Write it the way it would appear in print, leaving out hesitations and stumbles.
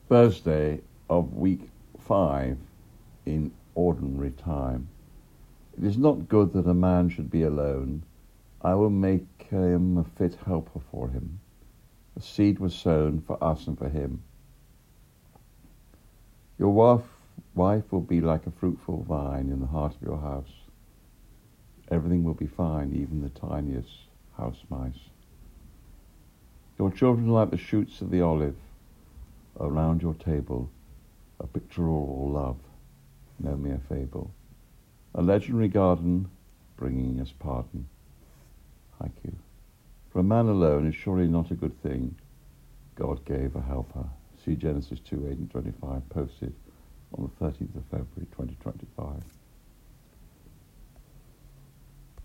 Thursday of week 5 in ordinary time. It is not good that a man should be alone. I will make him a fit helper for him. The seed was sown for us and for him. Your wife will be like a fruitful vine in the heart of your house. Everything will be fine, even the tiniest house mice. Your children are like the shoots of the olive around your table, a picture of all love, no mere fable. A legendary garden, bringing us pardon. Haiku. For a man alone is surely not a good thing. God gave a helper. See Genesis 2:8 and 25, posted on the 13th of February 2025.